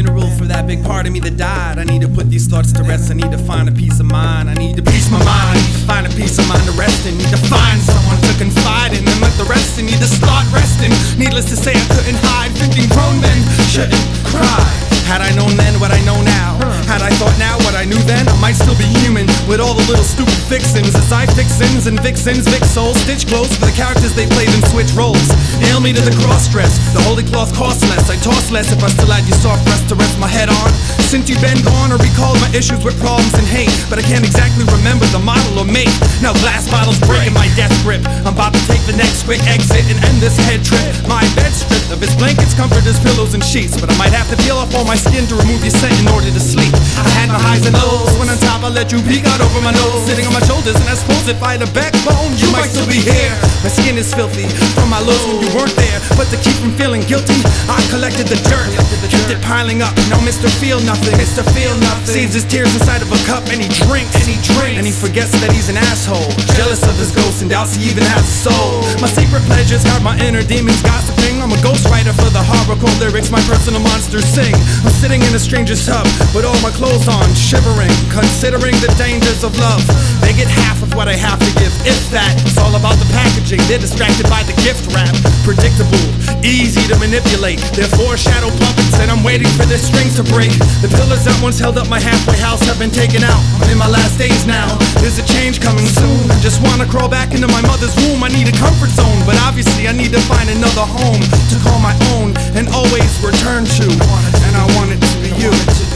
funeral for that big part of me that died. I need to put these thoughts to rest. I need to find a peace of mind. I need to peace my mind. I need to find a peace of mind to rest in. Need to find someone to confide in, and let the rest in. Need to start resting. Needless to say, I couldn't hide, thinking grown men shouldn't cry. Had I known then what I know now, had I thought now what I knew then, I might still be human with all the little stupid fixins. As I fix sins and vixens, Vic souls, stitch clothes for the characters they played and switch roles. Nail me to the cross-dress, the holy cloth costs less. I toss less if I still had your soft breast to rest my head on. Since you've been gone, I recall my issues with problems and hate, but I can't exactly remember the model or make. Now glass bottles breaking my death grip. I'm about to take the next quick exit and end this head trip. My bed stripped of its blankets, comforters, pillows, and sheets, but I might have to peel off all my skin to remove your scent in order to sleep. I had my highs and lows. When on top I let you peek out over my nose, sitting on my shoulders, and I suppose if I had a backbone, you might still be here. My skin is filthy from my lows when you weren't there, but to keep from feeling guilty, I collected the dirt, kept it piling up. Now Mr. Feel Nothing, Mr. Feel Nothing saves his tears inside of a cup, and he drinks, and he forgets that he's an asshole, jealous of his ghost and doubts he even has a soul. My secret pleasures have my inner demons gossiping. I'm a ghostwriter for the horrorcore lyrics my personal monsters sing. I'm sitting in a stranger's tub with all my clothes on, shivering, considering the dangers of love. They get half of what I have to give, if that. It's all about the packaging, they're distracted by the gift wrap. Predictable, easy to manipulate, they're foreshadow puppets, and I'm waiting for their strings to break. The pillars that once held up my halfway house have been taken out. I'm in my last days now, there's a change coming soon. I just wanna crawl back into my mother's womb. I need a comfort zone, but obviously I need to find another home to call my own and always return to. And I want it to be you.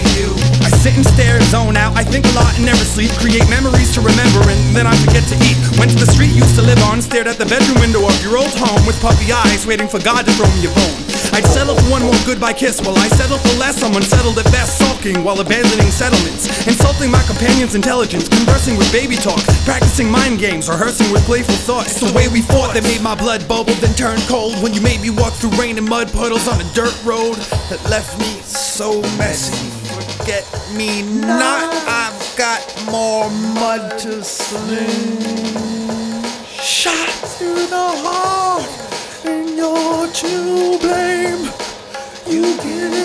I sit and stare, zone out, I think a lot and never sleep. Create memories to remember and then I forget to eat. Went to the street you used to live on, stared at the bedroom window of your old home with puppy eyes, waiting for God to throw me a bone. I'd settle for one more goodbye kiss, while I settle for less. I'm unsettled at best, sulking while abandoning settlements, insulting my companion's intelligence, conversing with baby talk, practicing mind games, rehearsing with playful thoughts. It's the way we fought that made my blood bubble, then turn cold. When you made me walk through rain and mud puddles on a dirt road that left me so messy. Forget me not, I've got more mud to sling. Shot through the heart, and you're to blame. You get